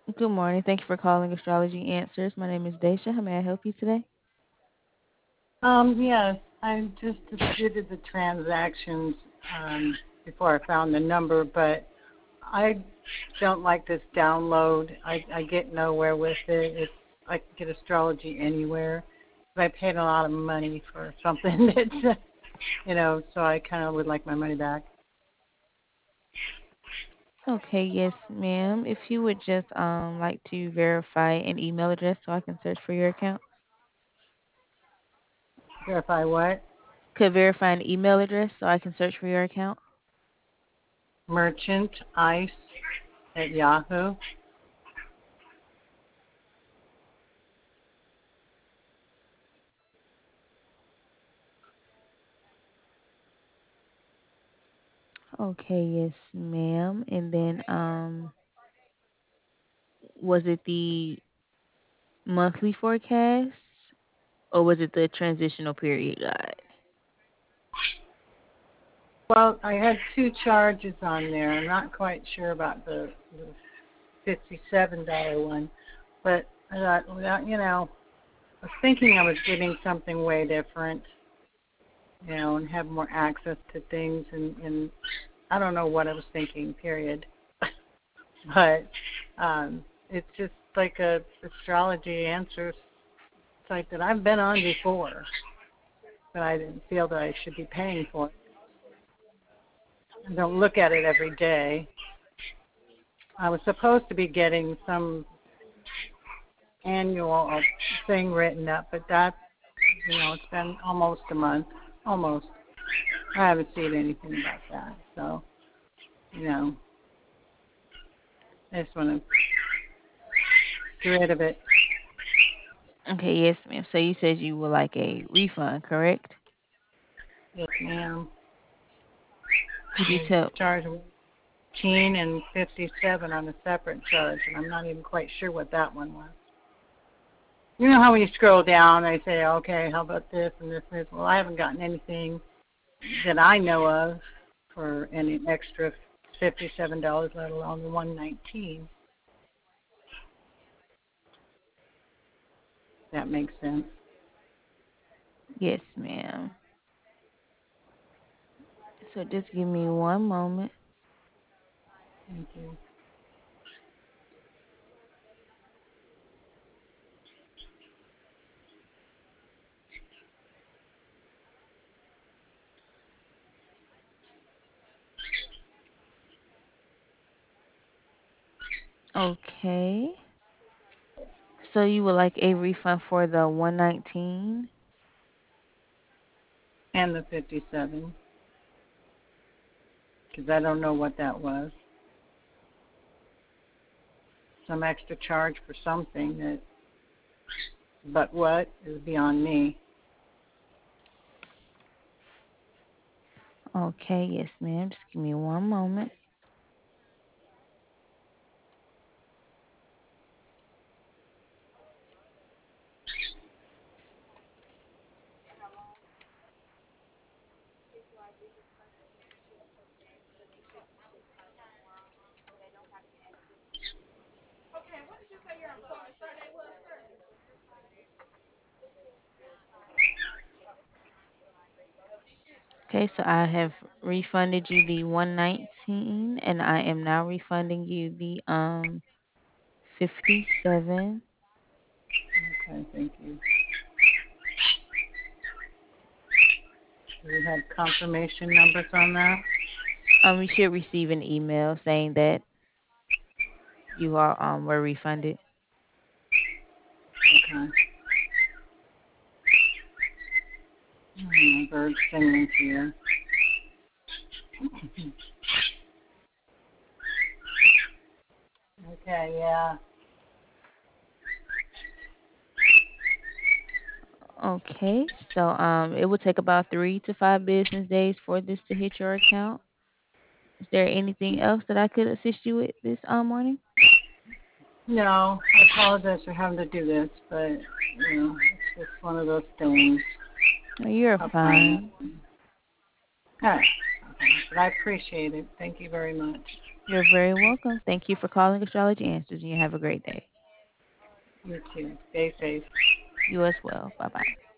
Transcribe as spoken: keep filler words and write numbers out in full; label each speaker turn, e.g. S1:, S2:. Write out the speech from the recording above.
S1: Good morning. Thank you for calling Astrology Answers. My name is Daisha. How may I help you today?
S2: Um, yes, I just disputed the transactions um, before I found the number, but I don't like this download. I, I get nowhere with it. It's I can get astrology anywhere. But I paid a lot of money for something that's, you know, so I kind of would like my money back.
S1: Okay, yes, ma'am. If you would just um like to verify an email address so I can search for your account.
S2: Verify what?
S1: Could verify an email address so I can search for your account.
S2: Merchant Ice at Yahoo.
S1: Okay, yes, ma'am. And then um was it the monthly forecast or was it the transitional period guide?
S2: Well, I had two charges on there. I'm not quite sure about the, the fifty-seven dollars one, but I thought, well, you know, I was thinking I was getting something way different, you know, and have more access to things, and, and I don't know what I was thinking, period. but um, it's just like a astrology answers site that I've been on before, but I didn't feel that I should be paying for it. I don't look at it every day. I was supposed to be getting some annual thing written up, but that, you know, it's been almost a month, almost. I haven't seen anything about that, so, you know, I just want to get rid of it.
S1: Okay, yes, ma'am. So you said you would like a refund, correct?
S2: Yes, ma'am.
S1: Could you
S2: They
S1: tell
S2: charge fifteen and fifty-seven on a separate charge, and I'm not even quite sure what that one was. You know how when you scroll down, they say, okay, how about this and this and this? Well, I haven't gotten anything that I know of for any extra fifty-seven dollars, let alone the one nineteen. That makes sense.
S1: yes, ma'am. So just give me one moment.
S2: Thank you.
S1: Okay. So you would like a refund for the one nineteen?
S2: And the fifty-seven, because I don't know what that was. Some extra charge for something that, but what is beyond me.
S1: Okay, yes, ma'am. Just give me one moment. Okay, so I have refunded you the one nineteen and I am now refunding you the um fifty-seven.
S2: Okay, thank you. Do we have confirmation numbers on that?
S1: Um you should receive an email saying that you are um were refunded.
S2: Okay. Oh, my bird's singing here. Okay, yeah.
S1: Okay, so um it will take about three to five business days for this to hit your account. Is there anything else that I could assist you with this um morning?
S2: No, I apologize for having to do this, but, you know, it's just one of those things.
S1: No, you're
S2: I'll find
S1: fine.
S2: it. All right. Okay. But I appreciate it. Thank you very much.
S1: You're very welcome. Thank you for calling Astrology Answers, and you have a great day.
S2: You too. Stay safe.
S1: You as well. Bye bye.